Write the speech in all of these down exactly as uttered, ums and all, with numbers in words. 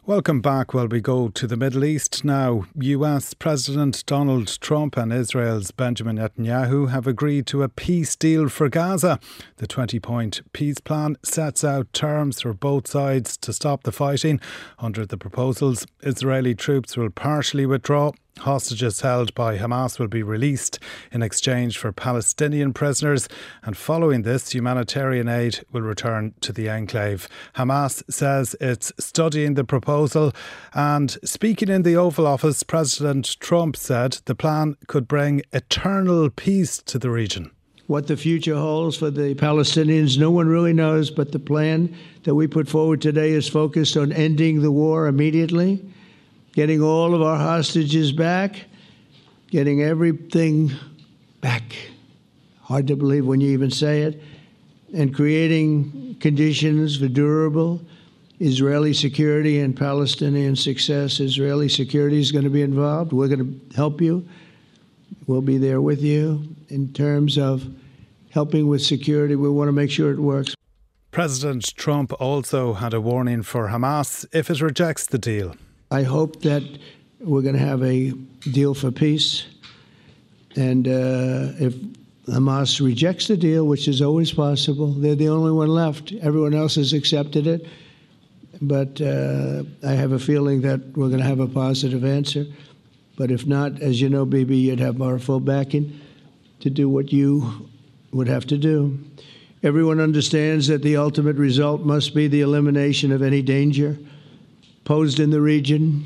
Welcome back. Well, we go to the Middle East now. U S President Donald Trump and Israel's Benjamin Netanyahu have agreed to a peace deal for Gaza. The twenty-point peace plan sets out terms for both sides to stop the fighting. Under the proposals, Israeli troops will partially withdraw. Hostages held by Hamas will be released in exchange for Palestinian prisoners, and following this, humanitarian aid will return to the enclave. Hamas says it's studying the proposal, and speaking in the Oval Office, President Trump said the plan could bring eternal peace to the region. What the future holds for the Palestinians, no one really knows, but the plan that we put forward today is focused on ending the war immediately, getting all of our hostages back, getting everything back. Hard to believe when you even say it. And creating conditions for durable Israeli security and Palestinian success. Israeli security is going to be involved. We're going to help you. We'll be there with you in terms of helping with security. We want to make sure it works. President Trump also had a warning for Hamas if it rejects the deal. I hope that we're going to have a deal for peace. And uh, if Hamas rejects the deal, which is always possible, they're the only one left. Everyone else has accepted it. But uh, I have a feeling that we're going to have a positive answer. But if not, as you know, Bibi, you'd have our full backing to do what you would have to do. Everyone understands that the ultimate result must be the elimination of any danger posed in the region,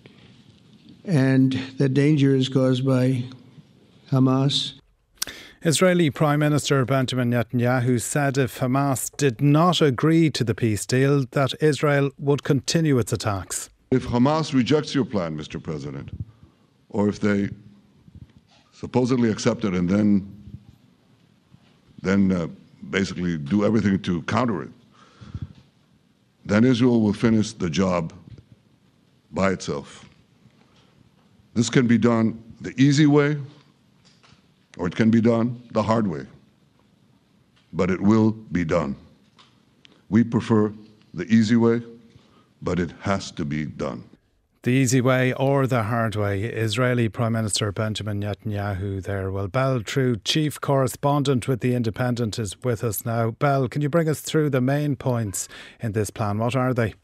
and the danger is caused by Hamas. Israeli Prime Minister Benjamin Netanyahu said if Hamas did not agree to the peace deal, that Israel would continue its attacks. If Hamas rejects your plan, Mister President, or if they supposedly accept it and then, then uh, basically do everything to counter it, then Israel will finish the job by itself. This can be done the easy way, or it can be done the hard way, but it will be done. We prefer the easy way, but it has to be done. The easy way or the hard way. Israeli Prime Minister Benjamin Netanyahu there. Well, Belle True, chief correspondent with The Independent, is with us now. Belle, can you bring us through the main points in this plan? What are they?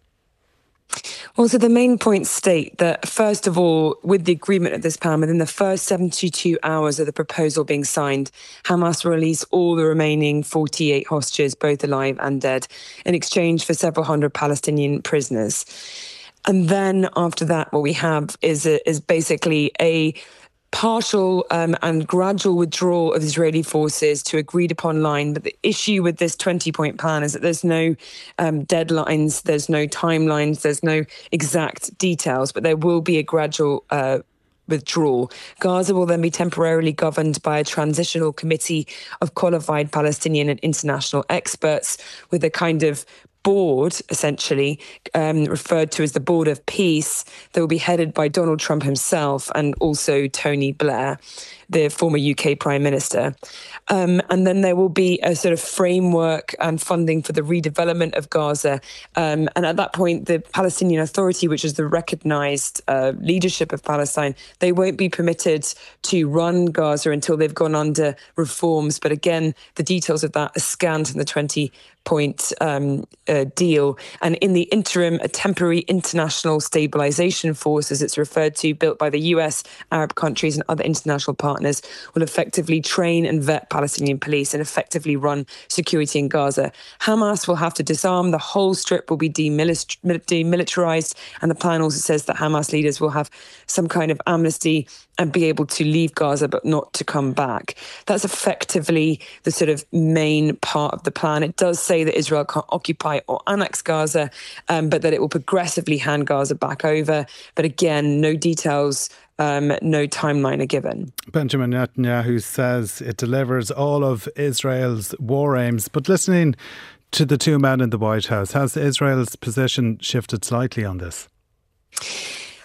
Well, so the main points state that, first of all, with the agreement of this plan, within the first seventy-two hours of the proposal being signed, Hamas will release all the remaining forty-eight hostages, both alive and dead, in exchange for several hundred Palestinian prisoners. And then after that, what we have is a, is basically a partial um, and gradual withdrawal of Israeli forces to agreed upon line. But the issue with this twenty-point plan is that there's no um, deadlines, there's no timelines, there's no exact details, but there will be a gradual uh, withdrawal. Gaza will then be temporarily governed by a transitional committee of qualified Palestinian and international experts with a kind of board, essentially, um, referred to as the Board of Peace, that will be headed by Donald Trump himself and also Tony Blair, the former U K Prime Minister. Um, and then there will be a sort of framework and funding for the redevelopment of Gaza. Um, and at that point, the Palestinian Authority, which is the recognised uh, leadership of Palestine, they won't be permitted to run Gaza until they've gone under reforms. But again, the details of that are scant in the twenty-point um, uh, deal. And in the interim, a temporary international stabilisation force, as it's referred to, built by the U S, Arab countries and other international partners, will effectively train and vet Palestinian police and effectively run security in Gaza. Hamas will have to disarm. The whole strip will be demilitarized. And the plan also says that Hamas leaders will have some kind of amnesty and be able to leave Gaza but not to come back. That's effectively the sort of main part of the plan. It does say that Israel can't occupy or annex Gaza, um, but that it will progressively hand Gaza back over. But again, no details, um, no timeline are given. Benjamin Netanyahu says it delivers all of Israel's war aims. But listening to the two men in the White House, has Israel's position shifted slightly on this?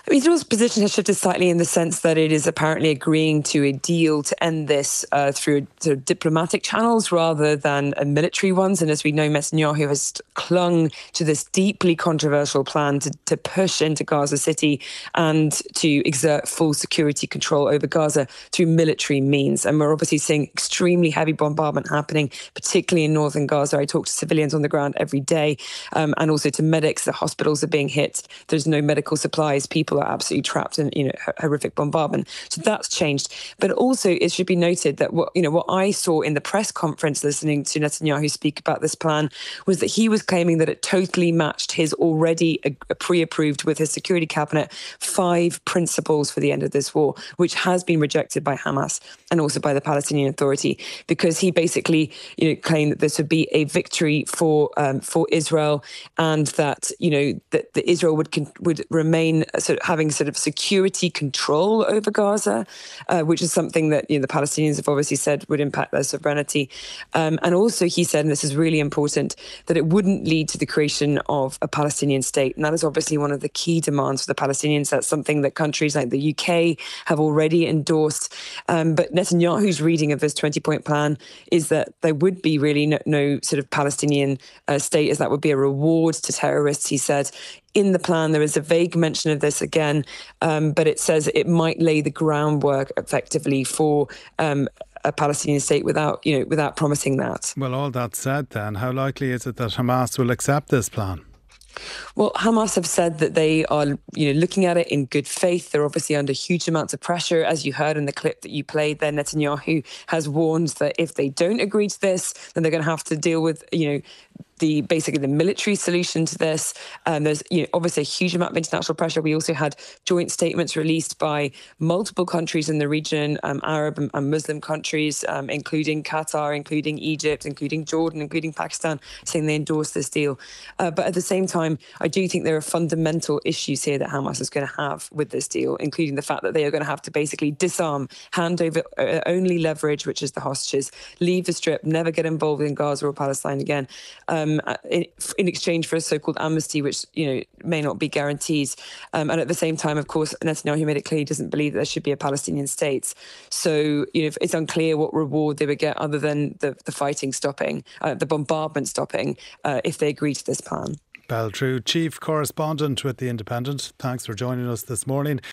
Israel's position has shifted slightly in the sense that it is apparently agreeing to a deal to end this uh, through sort of diplomatic channels rather than uh, military ones. And as we know, Netanyahu has clung to this deeply controversial plan to, to push into Gaza City and to exert full security control over Gaza through military means. And we're obviously seeing extremely heavy bombardment happening, particularly in northern Gaza. I talk to civilians on the ground every day, um, and also to medics. The hospitals are being hit. There's no medical supplies. People are absolutely trapped in, you know, horrific bombardment. So that's changed. But also, it should be noted that what you know what I saw in the press conference listening to Netanyahu speak about this plan was that he was claiming that it totally matched his already uh, pre-approved with his security cabinet five principles for the end of this war, which has been rejected by Hamas and also by the Palestinian Authority, because he basically you know claimed that this would be a victory for um, for Israel, and that you know that, that Israel would would remain sort of having sort of security control over Gaza, uh, which is something that you know, the Palestinians have obviously said would impact their sovereignty. Um, and also he said, and this is really important, that it wouldn't lead to the creation of a Palestinian state. And that is obviously one of the key demands for the Palestinians. That's something that countries like the U K have already endorsed. Um, but Netanyahu's reading of this twenty-point plan is that there would be really no, no sort of Palestinian uh, state, as that would be a reward to terrorists, he said. In the plan, there is a vague mention of this again, um, but it says it might lay the groundwork effectively for um, a Palestinian state without, you know, without promising that. Well, all that said then, how likely is it that Hamas will accept this plan? Well, Hamas have said that they are, you know, looking at it in good faith. They're obviously under huge amounts of pressure. As you heard in the clip that you played there, Netanyahu has warned that if they don't agree to this, then they're going to have to deal with, you know, the basically the military solution to this. Um, there's you know, obviously a huge amount of international pressure. We also had joint statements released by multiple countries in the region, um, Arab and, and Muslim countries, um, including Qatar, including Egypt, including Jordan, including Pakistan, saying they endorse this deal. Uh, but at the same time, I do think there are fundamental issues here that Hamas is going to have with this deal, including the fact that they are going to have to basically disarm, hand over uh, only leverage, which is the hostages, leave the Strip, never get involved in Gaza or Palestine again. Um, In, in exchange for a so-called amnesty, which you know may not be guaranteed, um, and at the same time, of course, Netanyahu made it clear he doesn't believe that there should be a Palestinian state. So you know it's unclear what reward they would get other than the, the fighting stopping, uh, the bombardment stopping, uh, if they agree to this plan. Belle Trew, Chief Correspondent with The Independent. Thanks for joining us this morning.